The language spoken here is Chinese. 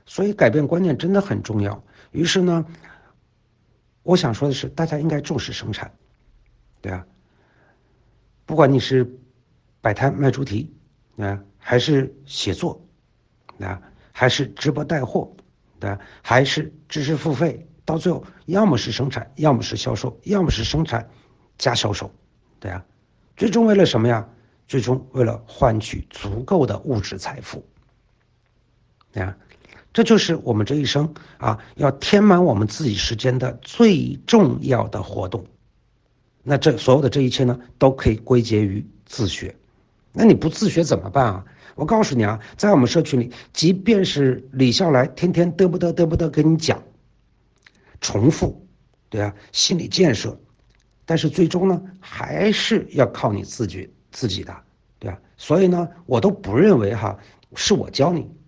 所以改变观念真的很重要。于是呢，我想说的是，大家应该重视生产，对啊，不管你是摆摊卖猪蹄，啊，还是写作，啊，还是直播带货，啊，还是知识付费，到最后要么是生产，要么是销售，要么是生产加销售，对啊，最终为了什么呀？最终为了换取足够的物质财富，啊，这就是我们这一生啊，要填满我们自己时间的最重要的活动。那这所有的这一切呢，都可以归结于自学。那你不自学怎么办啊？我告诉你啊，在我们社群里，即便是李笑来天天嘚不嘚嘚不嘚跟你讲，重复，对啊，心理建设，但是最终呢，还是要靠你自己的，对啊。所以呢，我都不认为是我教你，